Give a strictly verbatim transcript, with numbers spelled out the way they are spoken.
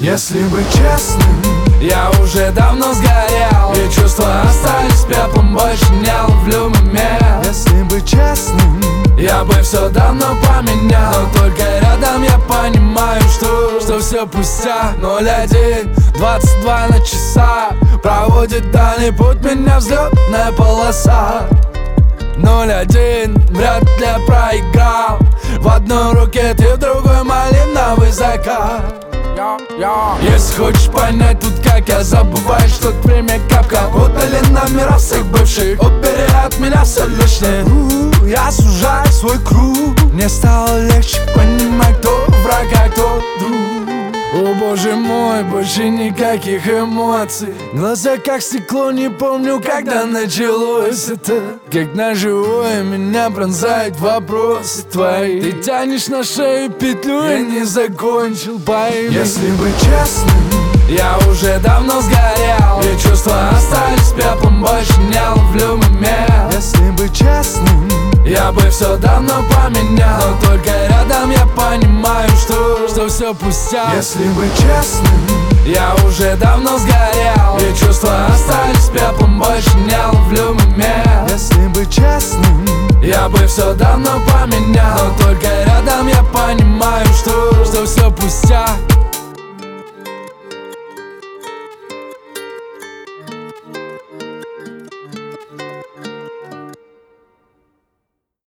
Если быть честным, я уже давно сгорел, и чувства остались пеплом, больше не ловлю момент. Если быть честным, я бы все давно поменял, но только рядом я понимаю, что, что все пустяк. Ноль один, двадцать два на часах, проводит дальний путь меня взлетная полоса. Ноль один, вряд ли проиграл, в одной руке ты, в другой малиновый закат. Если хочешь понять тут как я забываю, что время капка, отдали номера всех бывших, убери от меня все лишнее. Я сужаю свой круг, мне стало легче понимать, кто враг, а кто друг. О боже мой, больше никаких эмоций, глаза как стекло, не помню, когда началось это. Как на живое меня пронзают вопросы твои. Ты тянешь на шею петлю, я не закончил, пойми. Если быть честным, я уже давно сгорел, и чувства остались пеплом, больше не ловлю момент. Если быть честным, я бы все давно поменял, но только рядом я понимаю, что, что все пустяк. Если быть честным, я уже давно сгорел, и чувства остались пеплом, больше не ловлю момент. Если быть честным, я бы все давно поменял, но только рядом я понимаю, что, что все пустяк.